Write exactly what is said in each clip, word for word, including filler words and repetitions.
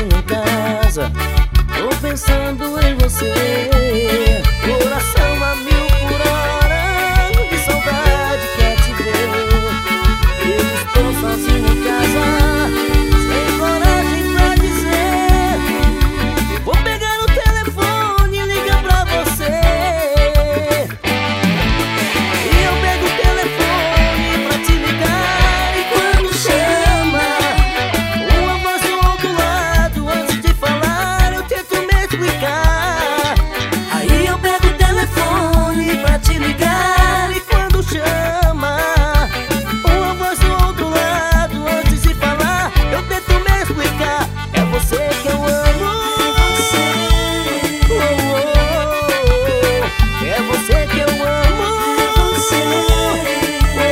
sozinho em casa, tô pensando em você. Coração a mil por hora, de saudade quer te ver. Eu estou sozinho em casa, sem coragem pra dizer. Eu vou pegar o telefone e ligar pra você. E eu pego o telefone pra te ligar, e quando chama uma voz do outro lado, antes de falar eu tento me explicar. Aí eu pego o telefone pra te ligar, e quando chama uma voz do outro lado, antes de falar eu tento me explicar. É você que eu amo, oh, oh, oh. É você que eu amo, oh,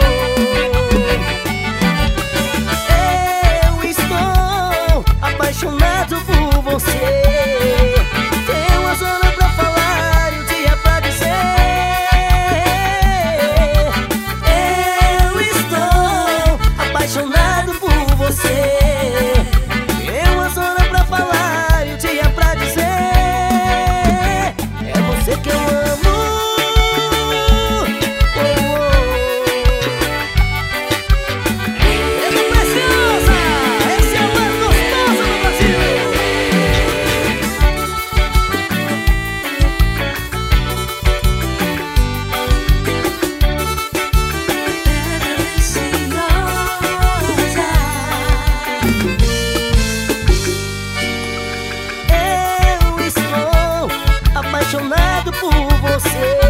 oh. Eu estou apaixonado por você. Tenho as horas pra falar e o dia pra dizer. Eu estou apaixonado por você. Tenho as horas pra falar e o dia pra dizer. É você que eu amo, oh, oh. Essa preciosa, esse é o mais gostoso do Brasil. Eu estou apaixonado por você.